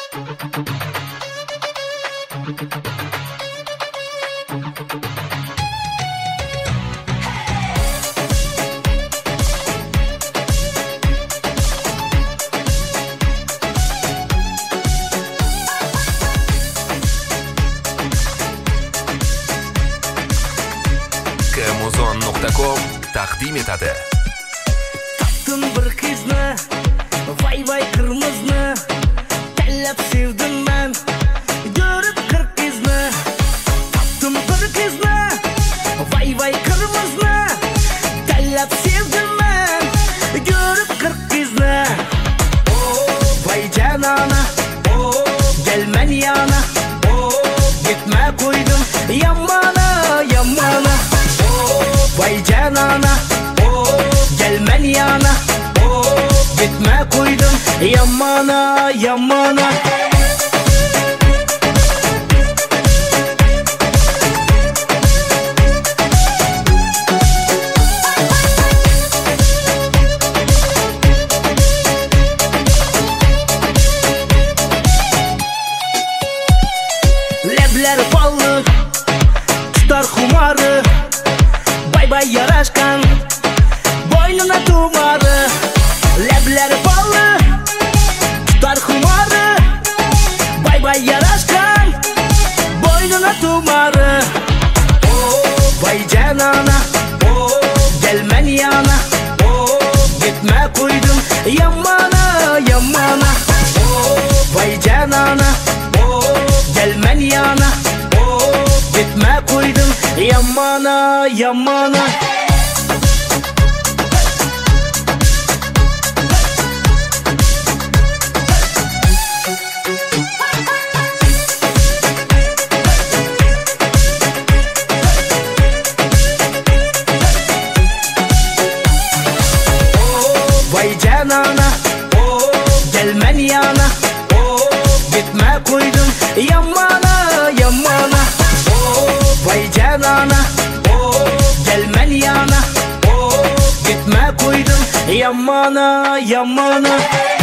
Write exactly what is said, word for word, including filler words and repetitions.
kmuzon nuqta com taqdim etadi. Taptım bir kızını, vay vay kırmızını, tanlab sevdim ben, görüp kırk kızını. Taptım bir kızını, vay vay kırmızını, tanlab sevdim ben, görüp kırk kızını. Vay canana, gelmen yana, gitme koydum yamana yamana. Vay canana, gelmen yana, gitme koydum yamana yamana. Lebler ballı, tutar kumarı, bay bay yaraşkan, boynuna tumarı. Lebler ballı, tutar kumarı, bay bay yaraşkan, boynuna tumarı. Vay canana, gelmen yana, gitme koydum yamana yamana. Vay canana, gelmen yana, gitme koydum yamana yamana. Vay canana, gelmen yana, gitme koydum yamana yamana. Vay canana, gelmen yana, gitme koydum yamana yamana.